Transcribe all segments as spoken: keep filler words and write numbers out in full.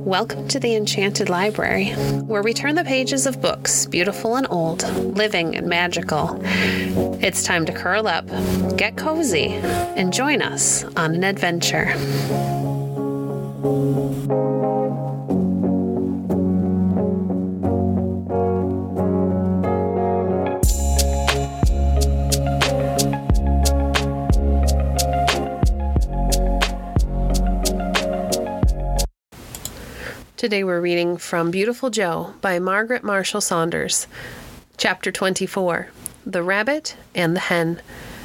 Welcome to the Enchanted Library, where we turn the pages of books, beautiful and old, living and magical. It's time to curl up, get cozy, and join us on an adventure. Today we're reading from Beautiful Joe by Margaret Marshall Saunders. Chapter twenty-four, The Rabbit and the Hen.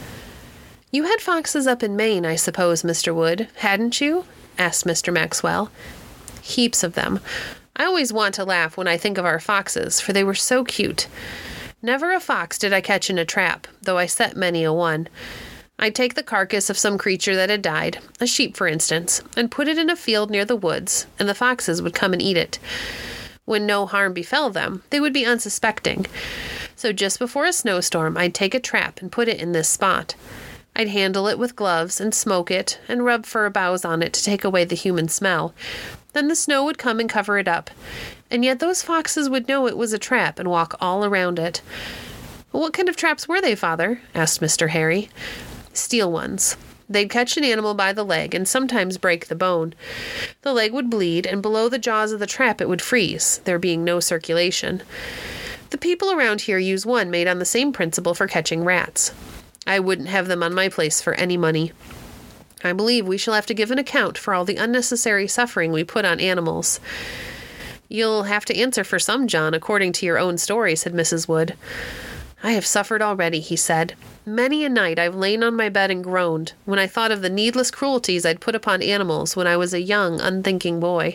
You had foxes up in Maine, I suppose, Mister Wood, hadn't you? Asked Mister Maxwell. Heaps of them. I always want to laugh when I think of our foxes, for they were so cute. Never a fox did I catch in a trap, though I set many a one. I'd take the carcass of some creature that had died, a sheep for instance, and put it in a field near the woods, and the foxes would come and eat it. When no harm befell them, they would be unsuspecting. So just before a snowstorm, I'd take a trap and put it in this spot. I'd handle it with gloves and smoke it and rub fir boughs on it to take away the human smell. Then the snow would come and cover it up. And yet those foxes would know it was a trap and walk all around it. What kind of traps were they, Father? Asked Mister Harry. Steel ones. They'd catch an animal by the leg and sometimes break the bone. The leg would bleed, and below the jaws of the trap it would freeze, there being no circulation. The people around here use one made on the same principle for catching rats. I wouldn't have them on my place for any money. I believe we shall have to give an account for all the unnecessary suffering we put on animals. You'll have to answer for some, John, according to your own story, said Missus Wood. I have suffered already, he said. Many a night I've lain on my bed and groaned when I thought of the needless cruelties I'd put upon animals when I was a young, unthinking boy.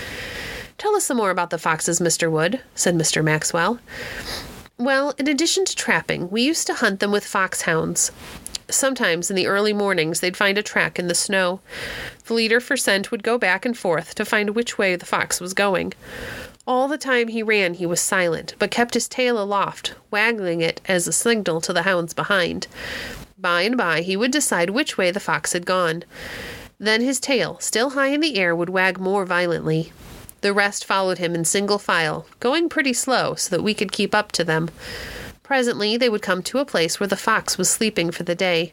Tell us some more about the foxes, Mister Wood, said Mister Maxwell. Well, in addition to trapping, we used to hunt them with foxhounds. Sometimes in the early mornings they'd find a track in the snow. The leader for scent would go back and forth to find which way the fox was going. All the time he ran he was silent, but kept his tail aloft, waggling it as a signal to the hounds behind. By and by he would decide which way the fox had gone. Then his tail, still high in the air, would wag more violently. The rest followed him in single file, going pretty slow so that we could keep up to them. Presently they would come to a place where the fox was sleeping for the day.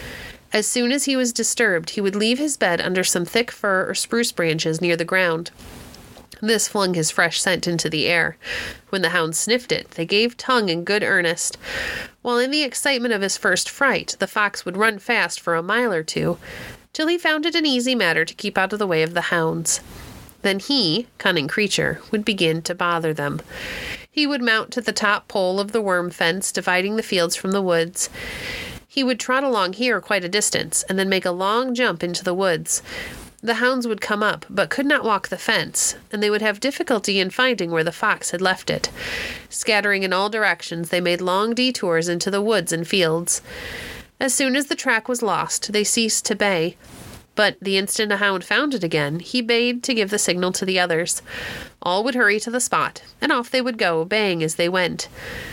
As soon as he was disturbed, he would leave his bed under some thick fir or spruce branches near the ground. This flung his fresh scent into the air. When the hounds sniffed it, they gave tongue in good earnest. While in the excitement of his first fright, the fox would run fast for a mile or two, till he found it an easy matter to keep out of the way of the hounds. Then he, cunning creature, would begin to bother them. He would mount to the top pole of the worm fence dividing the fields from the woods. He would trot along here quite a distance, and then make a long jump into the woods. The hounds would come up, but could not walk the fence, and they would have difficulty in finding where the fox had left it. Scattering in all directions, they made long detours into the woods and fields. As soon as the track was lost, they ceased to bay. But the instant a hound found it again, he bayed to give the signal to the others. All would hurry to the spot, and off they would go, baying as they went.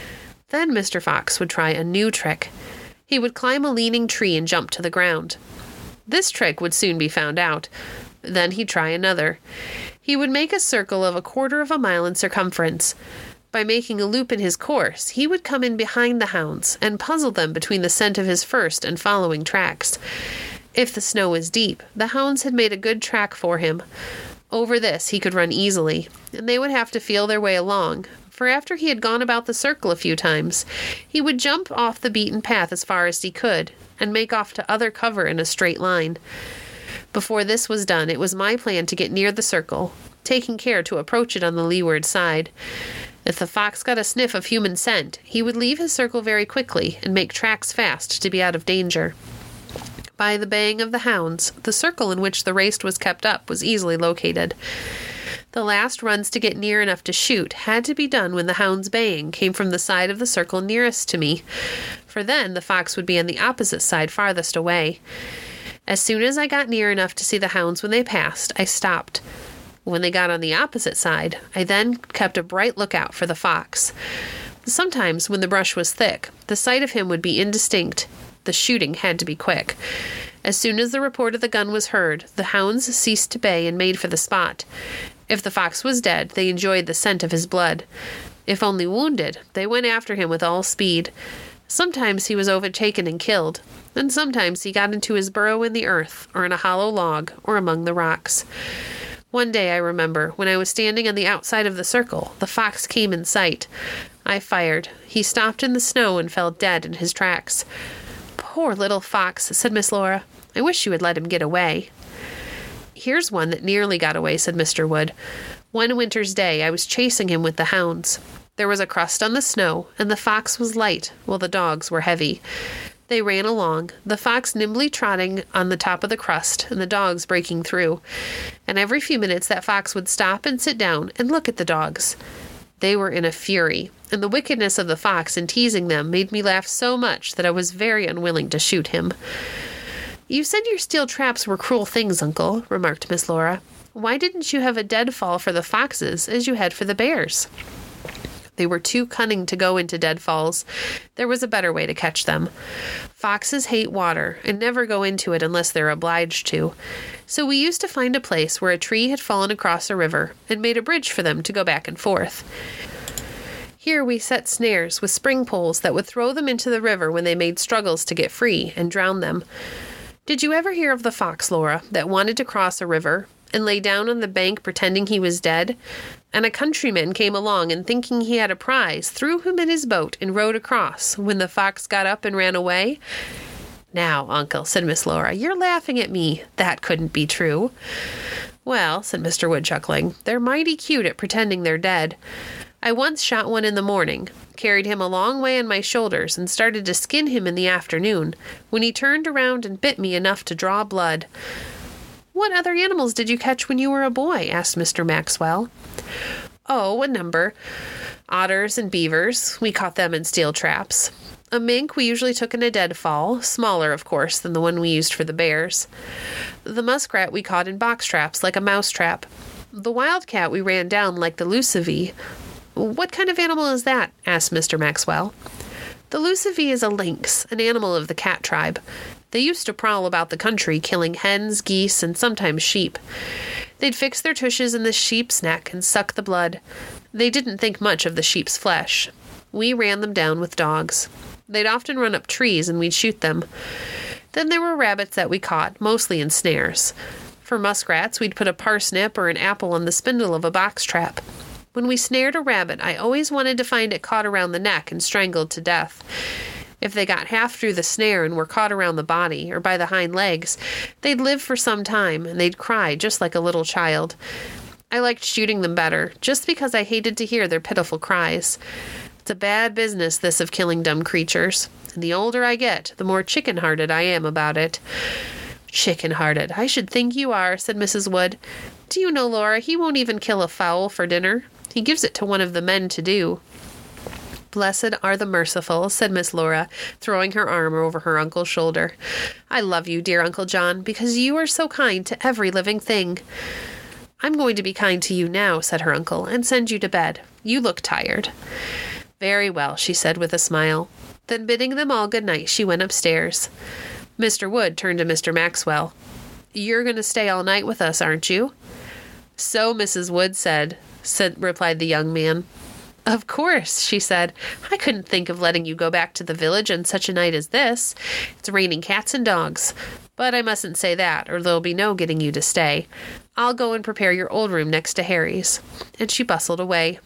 Then Mister Fox would try a new trick. He would climb a leaning tree and jump to the ground. This trick would soon be found out. Then he'd try another. He would make a circle of a quarter of a mile in circumference. By making a loop in his course, he would come in behind the hounds and puzzle them between the scent of his first and following tracks. If the snow was deep, the hounds had made a good track for him. Over this he could run easily, and they would have to feel their way along, for after he had gone about the circle a few times, he would jump off the beaten path as far as he could, and make off to other cover in a straight line. Before this was done, it was my plan to get near the circle, taking care to approach it on the leeward side. If the fox got a sniff of human scent, he would leave his circle very quickly and make tracks fast to be out of danger. By the baying of the hounds, the circle in which the race was kept up was easily located. The last runs to get near enough to shoot had to be done when the hound's baying came from the side of the circle nearest to me, for then the fox would be on the opposite side farthest away. As soon as I got near enough to see the hounds when they passed, I stopped. When they got on the opposite side, I then kept a bright lookout for the fox. Sometimes, when the brush was thick, the sight of him would be indistinct. The shooting had to be quick. As soon as the report of the gun was heard, the hounds ceased to bay and made for the spot. If the fox was dead, they enjoyed the scent of his blood. If only wounded, they went after him with all speed. Sometimes he was overtaken and killed, and sometimes he got into his burrow in the earth, or in a hollow log, or among the rocks. One day, I remember, when I was standing on the outside of the circle, the fox came in sight. I fired. He stopped in the snow and fell dead in his tracks. "Poor little fox," said Miss Laura. "I wish you had let him get away." "Here's one that nearly got away," said Mister Wood. "One winter's day, I was chasing him with the hounds. There was a crust on the snow, and the fox was light, while the dogs were heavy. They ran along, the fox nimbly trotting on the top of the crust, and the dogs breaking through. And every few minutes that fox would stop and sit down and look at the dogs. They were in a fury, and the wickedness of the fox in teasing them made me laugh so much that I was very unwilling to shoot him." "You said your steel traps were cruel things, Uncle," remarked Miss Laura. "Why didn't you have a deadfall for the foxes as you had for the bears?" "They were too cunning to go into deadfalls. There was a better way to catch them. Foxes hate water and never go into it unless they're obliged to. So we used to find a place where a tree had fallen across a river and made a bridge for them to go back and forth. Here we set snares with spring poles that would throw them into the river when they made struggles to get free and drown them. Did you ever hear of the fox, Laura, that wanted to cross a river and lay down on the bank pretending he was dead? And a countryman came along and, thinking he had a prize, threw him in his boat and rowed across, when the fox got up and ran away?" "Now, Uncle," said Miss Laura, "you're laughing at me. That couldn't be true." "Well," said Mister Wood, chuckling, "they're mighty cute at pretending they're dead. I once shot one in the morning, carried him a long way on my shoulders, and started to skin him in the afternoon, when he turned around and bit me enough to draw blood." "What other animals did you catch when you were a boy?" asked Mister Maxwell. "Oh, a number. Otters and beavers. We caught them in steel traps. A mink we usually took in a deadfall, smaller, of course, than the one we used for the bears. The muskrat we caught in box traps, like a mouse trap. The wildcat we ran down like the lucivee." "What kind of animal is that?" asked Mister Maxwell. "The lucivee is a lynx, an animal of the cat tribe. They used to prowl about the country, killing hens, geese, and sometimes sheep. They'd fix their tushes in the sheep's neck and suck the blood. They didn't think much of the sheep's flesh. We ran them down with dogs. They'd often run up trees, and we'd shoot them. Then there were rabbits that we caught, mostly in snares. For muskrats, we'd put a parsnip or an apple on the spindle of a box trap. When we snared a rabbit, I always wanted to find it caught around the neck and strangled to death. If they got half through the snare and were caught around the body or by the hind legs, they'd live for some time, and they'd cry just like a little child. I liked shooting them better, just because I hated to hear their pitiful cries. It's a bad business, this of killing dumb creatures, and the older I get, the more chicken-hearted I am about it." "Chicken-hearted, I should think you are," said Missus Wood. "Do you know, Laura, he won't even kill a fowl for dinner. He gives it to one of the men to do." "Blessed are the merciful," said Miss Laura, throwing her arm over her uncle's shoulder. "I love you, dear Uncle John, because you are so kind to every living thing." "I'm going to be kind to you now," said her uncle, "and send you to bed. You look tired." "Very well," she said with a smile. Then, bidding them all good night, she went upstairs. Mister Wood turned to Mister Maxwell. "You're going to stay all night with us, aren't you?" "So Missus Wood said," said replied the young man. "Of course," she said. "I couldn't think of letting you go back to the village on such a night as this. It's raining cats and dogs. But I mustn't say that, or there'll be no getting you to stay. I'll go and prepare your old room next to Harry's." And she bustled away.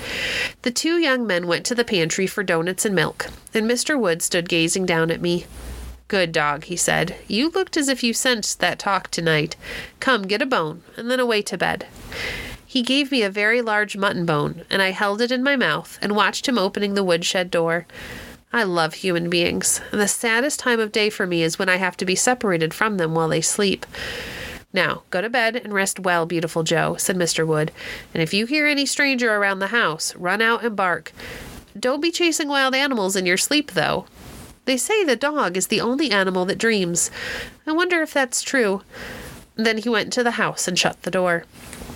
The two young men went to the pantry for doughnuts and milk, and Mister Wood stood gazing down at me. "Good dog," he said. "You looked as if you sensed that talk tonight. Come, get a bone, and then away to bed." He gave me a very large mutton bone, and I held it in my mouth and watched him opening the woodshed door. I love human beings, and the saddest time of day for me is when I have to be separated from them while they sleep. "Now, go to bed and rest well, beautiful Joe," said Mister Wood, "and if you hear any stranger around the house, run out and bark. Don't be chasing wild animals in your sleep, though. They say the dog is the only animal that dreams. I wonder if that's true." Then he went into the house and shut the door.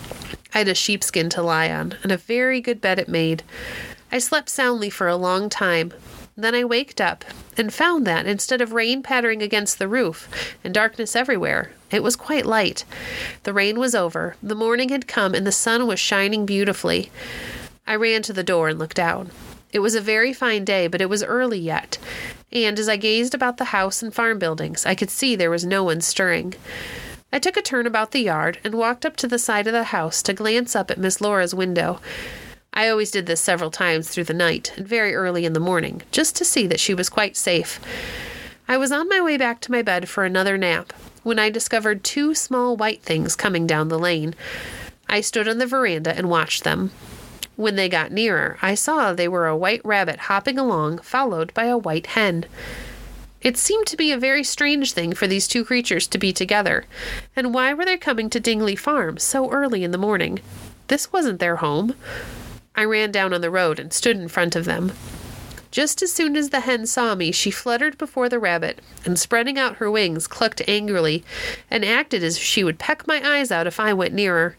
I had a sheepskin to lie on, and a very good bed it made. I slept soundly for a long time. Then I waked up and found that, instead of rain pattering against the roof and darkness everywhere, it was quite light. The rain was over, the morning had come, and the sun was shining beautifully. I ran to the door and looked out. It was a very fine day, but it was early yet, and as I gazed about the house and farm buildings, I could see there was no one stirring. I took a turn about the yard and walked up to the side of the house to glance up at Miss Laura's window. I always did this several times through the night and very early in the morning, just to see that she was quite safe. I was on my way back to my bed for another nap when I discovered two small white things coming down the lane. I stood on the veranda and watched them. When they got nearer, I saw they were a white rabbit hopping along, followed by a white hen. It seemed to be a very strange thing for these two creatures to be together, and why were they coming to Dingley Farm so early in the morning? This wasn't their home. I ran down on the road and stood in front of them. Just as soon as the hen saw me, she fluttered before the rabbit, and spreading out her wings, clucked angrily, and acted as if she would peck my eyes out if I went nearer.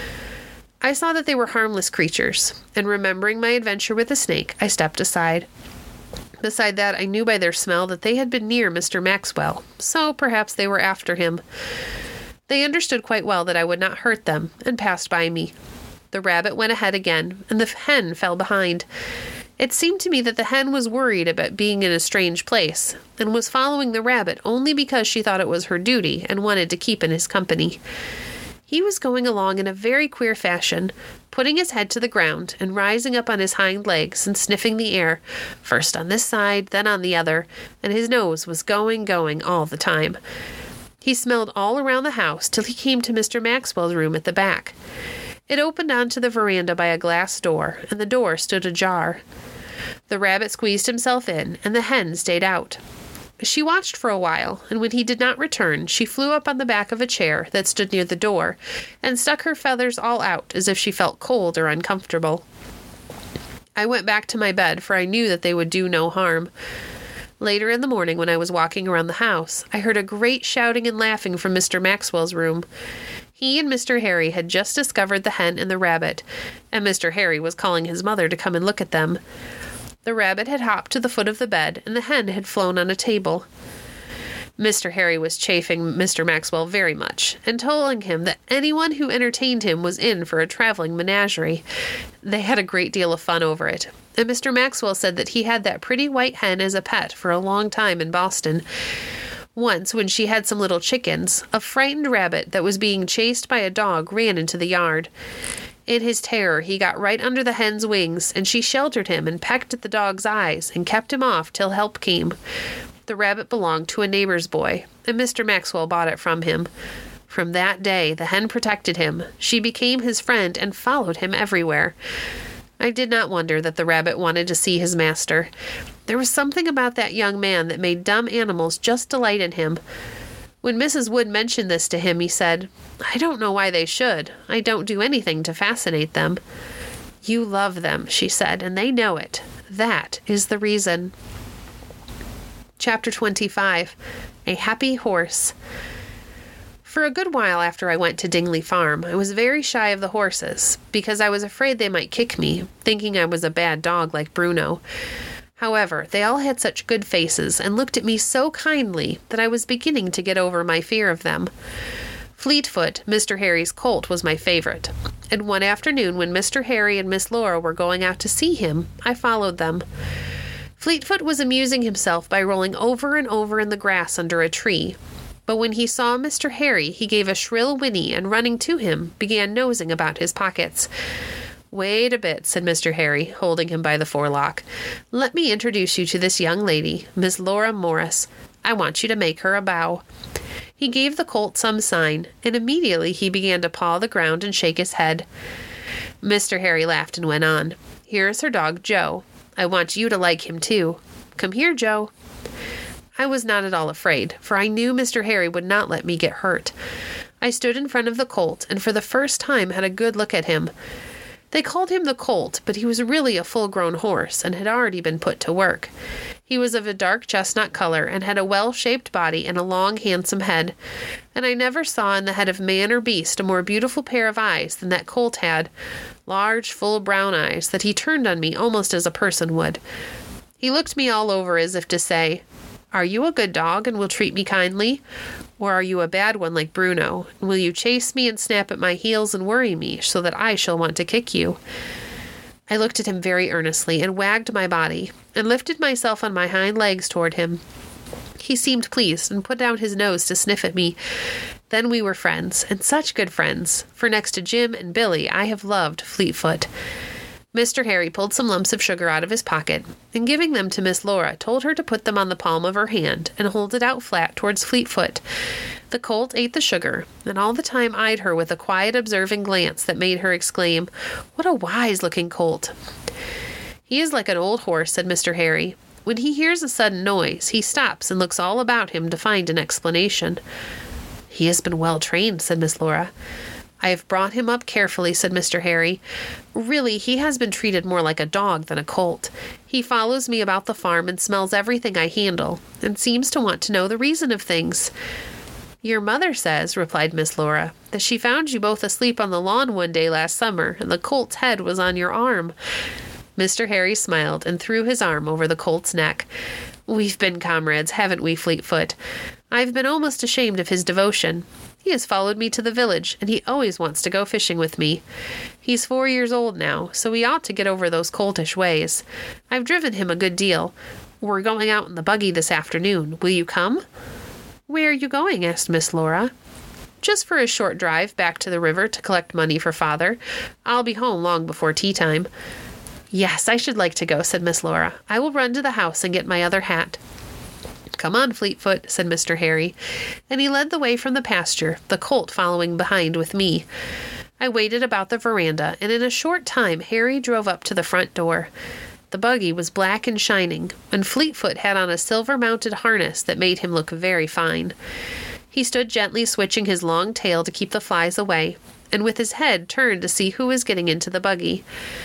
I saw that they were harmless creatures, and remembering my adventure with the snake, I stepped aside. Beside that, I knew by their smell that they had been near Mister Maxwell, so perhaps they were after him. They understood quite well that I would not hurt them, and passed by me. The rabbit went ahead again, and the hen fell behind. It seemed to me that the hen was worried about being in a strange place, and was following the rabbit only because she thought it was her duty and wanted to keep in his company. He was going along in a very queer fashion, putting his head to the ground and rising up on his hind legs and sniffing the air, first on this side, then on the other, and his nose was going, going all the time. He smelled all around the house till he came to Mister Maxwell's room at the back. It opened onto the veranda by a glass door, and the door stood ajar. The rabbit squeezed himself in, and the hen stayed out. She watched for a while, and when he did not return, she flew up on the back of a chair that stood near the door, and stuck her feathers all out as if she felt cold or uncomfortable. I went back to my bed, for I knew that they would do no harm. Later in the morning, when I was walking around the house, I heard a great shouting and laughing from Mister Maxwell's room. He and Mister Harry had just discovered the hen and the rabbit, and Mister Harry was calling his mother to come and look at them. The rabbit had hopped to the foot of the bed, and the hen had flown on a table. Mister Harry was chaffing Mister Maxwell very much, and telling him that anyone who entertained him was in for a traveling menagerie. They had a great deal of fun over it, and Mister Maxwell said that he had that pretty white hen as a pet for a long time in Boston. Once, when she had some little chickens, a frightened rabbit that was being chased by a dog ran into the yard. In his terror, he got right under the hen's wings, and she sheltered him and pecked at the dog's eyes and kept him off till help came. The rabbit belonged to a neighbor's boy, and Mister Maxwell bought it from him. From that day, the hen protected him. She became his friend and followed him everywhere. I did not wonder that the rabbit wanted to see his master. There was something about that young man that made dumb animals just delight in him. When Missus Wood mentioned this to him, he said, "I don't know why they should. I don't do anything to fascinate them." "You love them," she said, "and they know it. That is the reason." Chapter twenty-five. A Happy Horse. For a good while after I went to Dingley Farm, I was very shy of the horses, because I was afraid they might kick me, thinking I was a bad dog like Bruno. However, they all had such good faces and looked at me so kindly that I was beginning to get over my fear of them. Fleetfoot, Mister Harry's colt, was my favorite, and one afternoon when Mister Harry and Miss Laura were going out to see him, I followed them. Fleetfoot was amusing himself by rolling over and over in the grass under a tree, but when he saw Mister Harry, he gave a shrill whinny and, running to him, began nosing about his pockets. "Wait a bit," said Mister Harry, holding him by the forelock. "Let me introduce you to this young lady, Miss Laura Morris. I want you to make her a bow." He gave the colt some sign, and immediately he began to paw the ground and shake his head. Mister Harry laughed and went on. "Here is her dog, Joe. I want you to like him, too. Come here, Joe." I was not at all afraid, for I knew Mister Harry would not let me get hurt. I stood in front of the colt, and for the first time had a good look at him. They called him the colt, but he was really a full-grown horse, and had already been put to work. He was of a dark chestnut color, and had a well-shaped body and a long, handsome head, and I never saw in the head of man or beast a more beautiful pair of eyes than that colt had, large, full brown eyes that he turned on me almost as a person would. He looked me all over as if to say, "Are you a good dog and will treat me kindly? Or are you a bad one like Bruno, and will you chase me and snap at my heels and worry me so that I shall want to kick you?" I looked at him very earnestly and wagged my body and lifted myself on my hind legs toward him. He seemed pleased and put down his nose to sniff at me. Then we were friends, and such good friends, for next to Jim and Billy, I have loved Fleetfoot. Mister Harry pulled some lumps of sugar out of his pocket, and giving them to Miss Laura, told her to put them on the palm of her hand and hold it out flat towards Fleetfoot. The colt ate the sugar, and all the time eyed her with a quiet, observing glance that made her exclaim, "What a wise-looking colt!" "He is like an old horse," said Mister Harry. "When he hears a sudden noise, he stops and looks all about him to find an explanation." "He has been well trained," said Miss Laura. "I have brought him up carefully," said Mister Harry. "Really, he has been treated more like a dog than a colt. He follows me about the farm and smells everything I handle, and seems to want to know the reason of things." "Your mother says," replied Miss Laura, "that she found you both asleep on the lawn one day last summer, and the colt's head was on your arm." Mister Harry smiled and threw his arm over the colt's neck. "We've been comrades, haven't we, Fleetfoot? I've been almost ashamed of his devotion. He has followed me to the village, and he always wants to go fishing with me. He's four years old now, so he ought to get over those coltish ways. I've driven him a good deal. We're going out in the buggy this afternoon. Will you come?" "Where are you going?" asked Miss Laura. "Just for a short drive back to the river to collect money for Father. I'll be home long before tea time." "Yes, I should like to go," said Miss Laura. "I will run to the house and get my other hat." "Come on, Fleetfoot," said Mister Harry, and he led the way from the pasture, the colt following behind with me. I waited about the veranda, and in a short time Harry drove up to the front door. The buggy was black and shining, and Fleetfoot had on a silver-mounted harness that made him look very fine. He stood gently switching his long tail to keep the flies away, and with his head turned to see who was getting into the buggy.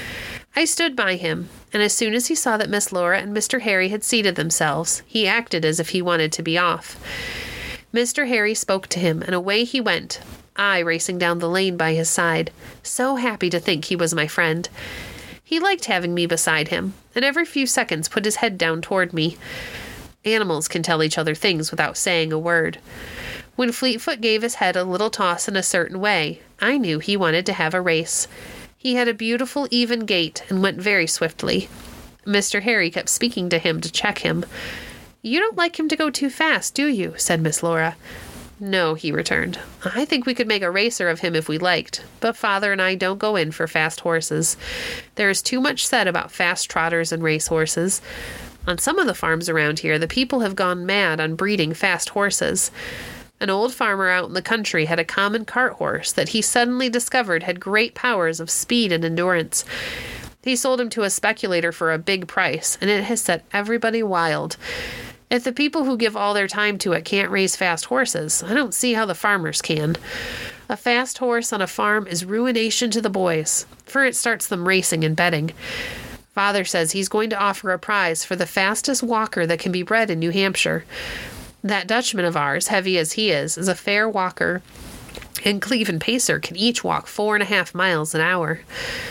I stood by him, and as soon as he saw that Miss Laura and Mister Harry had seated themselves, he acted as if he wanted to be off. Mister Harry spoke to him, and away he went, I racing down the lane by his side, so happy to think he was my friend. He liked having me beside him, and every few seconds put his head down toward me. Animals can tell each other things without saying a word. When Fleetfoot gave his head a little toss in a certain way, I knew he wanted to have a race. He had a beautiful, even gait and went very swiftly. Mister Harry kept speaking to him to check him. "You don't like him to go too fast, do you?" said Miss Laura. "No," he returned. "I think we could make a racer of him if we liked, but Father and I don't go in for fast horses. There is too much said about fast trotters and race horses. On some of the farms around here, the people have gone mad on breeding fast horses. An old farmer out in the country had a common cart horse that he suddenly discovered had great powers of speed and endurance. He sold him to a speculator for a big price, and it has set everybody wild. If the people who give all their time to it can't raise fast horses, I don't see how the farmers can. A fast horse on a farm is ruination to the boys, for it starts them racing and betting. Father says he's going to offer a prize for the fastest walker that can be bred in New Hampshire. That Dutchman of ours, heavy as he is, is a fair walker, and Cleve and Pacer can each walk four and a half miles an hour."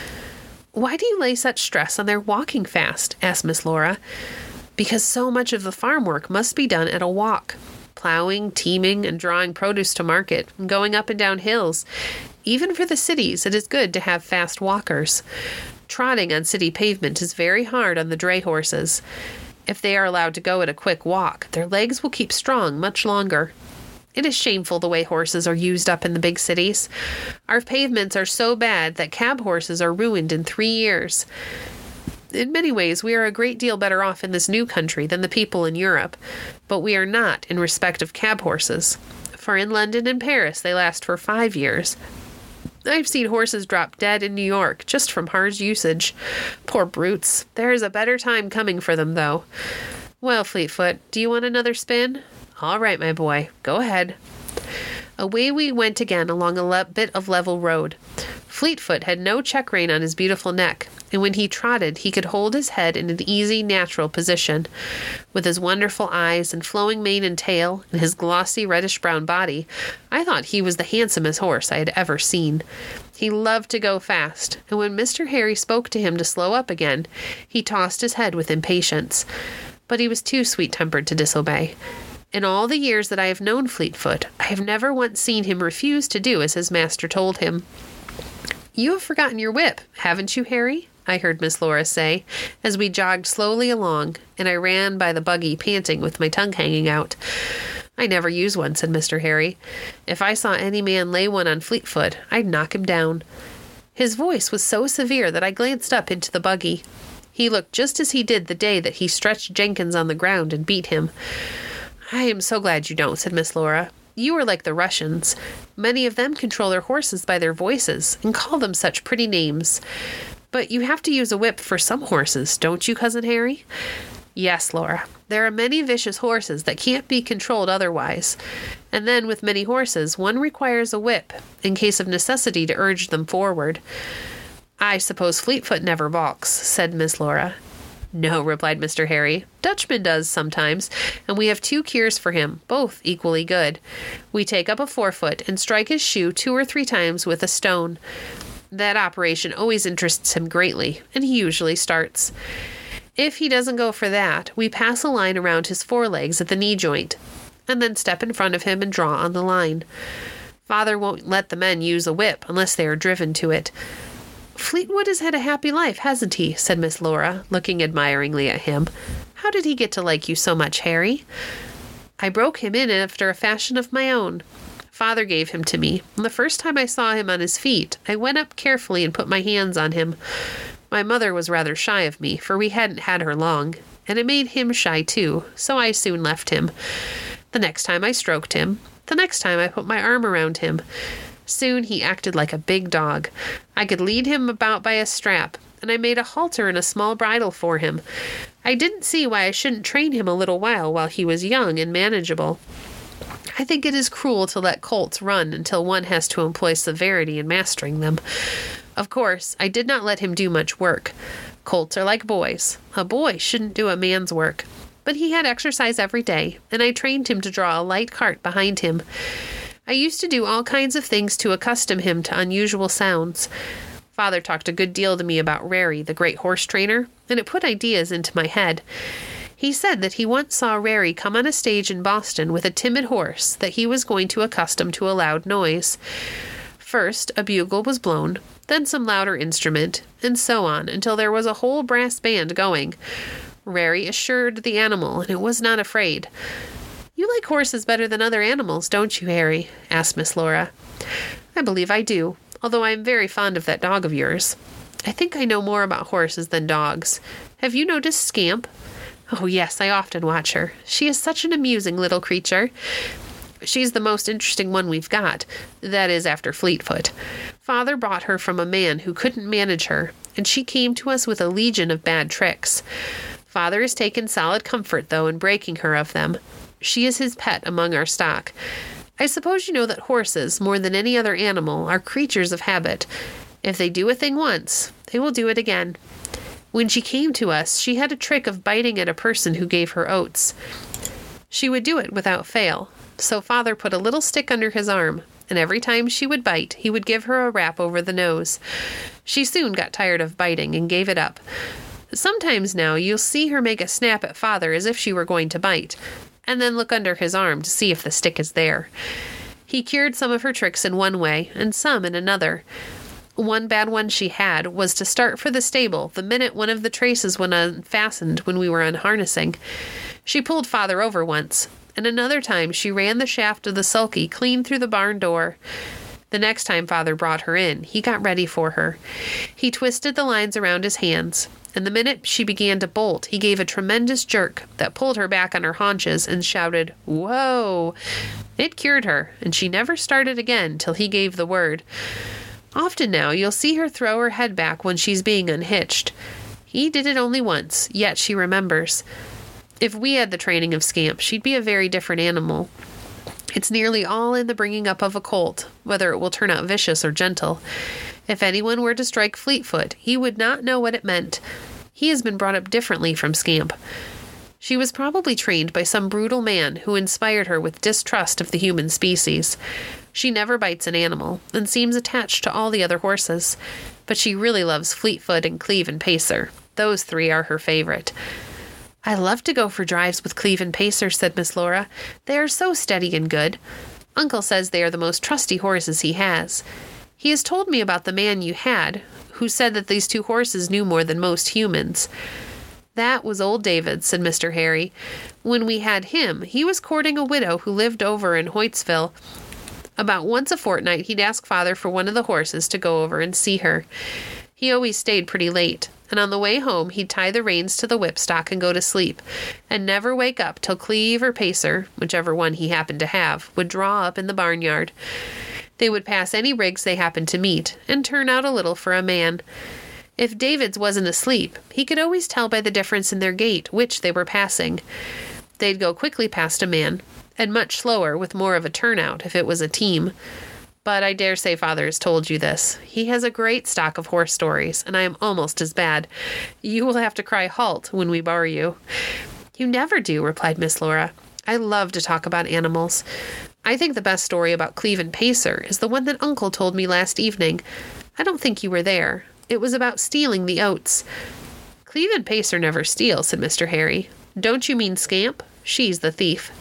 "Why do you lay such stress on their walking fast?" asked Miss Laura. "Because so much of the farm work must be done at a walk. Plowing, teaming, and drawing produce to market, and going up and down hills. Even for the cities, it is good to have fast walkers. Trotting on city pavement is very hard on the dray horses. If they are allowed to go at a quick walk, their legs will keep strong much longer. It is shameful the way horses are used up in the big cities. Our pavements are so bad that cab horses are ruined in three years. In many ways, we are a great deal better off in this new country than the people in Europe, but we are not in respect of cab horses. For in London and Paris, they last for five years. I've seen horses drop dead in New York just from hard usage. Poor brutes. There is a better time coming for them, though. Well, Fleetfoot, do you want another spin? All right, my boy. Go ahead." Away we went again along a le- bit of level road. Fleetfoot had no check rein on his beautiful neck, and when he trotted he could hold his head in an easy, natural position. With his wonderful eyes and flowing mane and tail, and his glossy reddish-brown body, I thought he was the handsomest horse I had ever seen. He loved to go fast, and when Mister Harry spoke to him to slow up again, he tossed his head with impatience. But he was too sweet-tempered to disobey. In all the years that I have known Fleetfoot, I have never once seen him refuse to do as his master told him. "You have forgotten your whip, haven't you, Harry?" I heard Miss Laura say, as we jogged slowly along, and I ran by the buggy panting with my tongue hanging out. "I never use one," said Mister Harry. "If I saw any man lay one on Fleetfoot, I'd knock him down." His voice was so severe that I glanced up into the buggy. He looked just as he did the day that he stretched Jenkins on the ground and beat him. "I am so glad you don't," said Miss Laura. "You are like the Russians. Many of them control their horses by their voices and call them such pretty names. But you have to use a whip for some horses, don't you, Cousin Harry?" "Yes, Laura. There are many vicious horses that can't be controlled otherwise. And then with many horses, one requires a whip in case of necessity to urge them forward." "I suppose Fleetfoot never balks," said Miss Laura. "No," replied Mister Harry. "Dutchman does sometimes, and we have two cures for him, both equally good. We take up a forefoot and strike his shoe two or three times with a stone. That operation always interests him greatly, and he usually starts. If he doesn't go for that, we pass a line around his forelegs at the knee joint, and then step in front of him and draw on the line. Father won't let the men use a whip unless they are driven to it." "Fleetwood has had a happy life, hasn't he?" said Miss Laura, looking admiringly at him. "How did he get to like you so much, Harry?" "I broke him in after a fashion of my own. Father gave him to me, and the first time I saw him on his feet, I went up carefully and put my hands on him. My mother was rather shy of me, for we hadn't had her long, and it made him shy too, so I soon left him. The next time I stroked him. The next time I put my arm around him. Soon he acted like a big dog. I could lead him about by a strap, and I made a halter and a small bridle for him. I didn't see why I shouldn't train him a little while while he was young and manageable. I think it is cruel to let colts run until one has to employ severity in mastering them. Of course, I did not let him do much work. Colts are like boys. A boy shouldn't do a man's work. But he had exercise every day, and I trained him to draw a light cart behind him. I used to do all kinds of things to accustom him to unusual sounds. Father talked a good deal to me about Rarey, the great horse trainer, and it put ideas into my head. He said that he once saw Rarey come on a stage in Boston with a timid horse that he was going to accustom to a loud noise. First, a bugle was blown, then some louder instrument, and so on, until there was a whole brass band going. Rarey assured the animal, and it was not afraid. "You like horses better than other animals, don't you, Harry?" asked Miss Laura. "I believe I do, although I am very fond of that dog of yours. I think I know more about horses than dogs. Have you noticed Scamp?" "Oh, yes, I often watch her. She is such an amusing little creature. She's the most interesting one we've got, that is after Fleetfoot. Father bought her from a man who couldn't manage her, and she came to us with a legion of bad tricks. Father has taken solid comfort, though, in breaking her of them. She is his pet among our stock. I suppose you know that horses, more than any other animal, are creatures of habit. If they do a thing once, they will do it again. When she came to us, she had a trick of biting at a person who gave her oats. She would do it without fail, so Father put a little stick under his arm, and every time she would bite, he would give her a rap over the nose. She soon got tired of biting and gave it up. Sometimes now you'll see her make a snap at Father as if she were going to bite, and then look under his arm to see if the stick is there. He cured some of her tricks in one way, and some in another. One bad one she had was to start for the stable the minute one of the traces went unfastened when we were unharnessing. She pulled Father over once, and another time she ran the shaft of the sulky clean through the barn door. The next time Father brought her in, he got ready for her. He twisted the lines around his hands, and the minute she began to bolt, he gave a tremendous jerk that pulled her back on her haunches and shouted, "Whoa!" It cured her, and she never started again till he gave the word. Often now you'll see her throw her head back when she's being unhitched. He did it only once, yet she remembers. If we had the training of Scamp, she'd be a very different animal. It's nearly all in the bringing up of a colt, whether it will turn out vicious or gentle. If anyone were to strike Fleetfoot, he would not know what it meant. He has been brought up differently from Scamp. She was probably trained by some brutal man who inspired her with distrust of the human species. She never bites an animal and seems attached to all the other horses, but she really loves Fleetfoot and Cleve and Pacer. Those three are her favorite. I love to go for drives with Cleve and Pacer, said Miss Laura. They are so steady and good. Uncle says they are the most trusty horses he has. He has told me about the man you had, who said that these two horses knew more than most humans. That was old David, said Mister Harry. When we had him, he was courting a widow who lived over in Hoytsville. About once a fortnight, he'd ask Father for one of the horses to go over and see her. He always stayed pretty late, and on the way home he'd tie the reins to the whipstock and go to sleep, and never wake up till Cleve or Pacer, whichever one he happened to have, would draw up in the barnyard. They would pass any rigs they happened to meet, and turn out a little for a man. If David's wasn't asleep, he could always tell by the difference in their gait which they were passing. They'd go quickly past a man, and much slower with more of a turnout if it was a team. But I dare say Father has told you this. He has a great stock of horse stories, and I am almost as bad. You will have to cry halt when we borrow you. You never do, replied Miss Laura. I love to talk about animals. I think the best story about Cleve and Pacer is the one that Uncle told me last evening. I don't think you were there. It was about stealing the oats. Cleve and Pacer never steal, said Mister Harry. Don't you mean Scamp? She's the thief.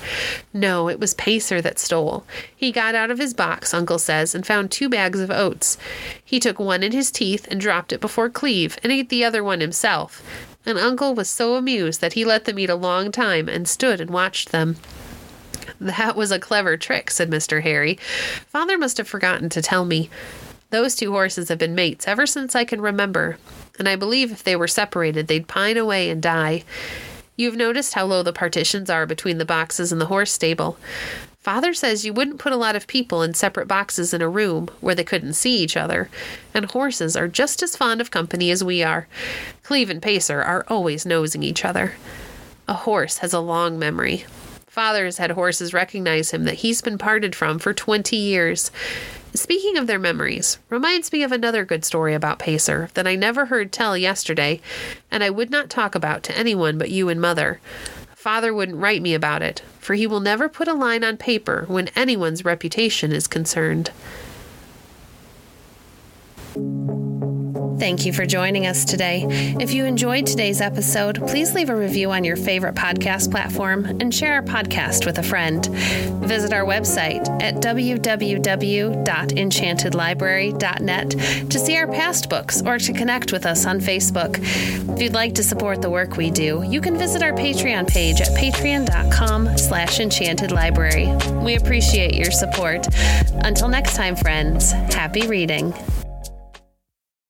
No, it was Pacer that stole. He got out of his box, Uncle says, and found two bags of oats. He took one in his teeth and dropped it before Cleve and ate the other one himself. And Uncle was so amused that he let them eat a long time and stood and watched them. That was a clever trick, said Mister Harry. Father must have forgotten to tell me. Those two horses have been mates ever since I can remember, and I believe if they were separated, they'd pine away and die. You've noticed how low the partitions are between the boxes and the horse stable. Father says you wouldn't put a lot of people in separate boxes in a room where they couldn't see each other, and horses are just as fond of company as we are. Cleve and Pacer are always nosing each other. A horse has a long memory. Father has had horses recognize him that he's been parted from for twenty years. Speaking of their memories, reminds me of another good story about Pacer that I never heard tell yesterday, and I would not talk about to anyone but you and Mother. Father wouldn't write me about it, for he will never put a line on paper when anyone's reputation is concerned. Thank you for joining us today. If you enjoyed today's episode, please leave a review on your favorite podcast platform and share our podcast with a friend. Visit our website at w w w dot enchanted library dot net to see our past books or to connect with us on Facebook. If you'd like to support the work we do, you can visit our Patreon page at patreon dot com slash enchanted library. We appreciate your support. Until next time, friends, happy reading.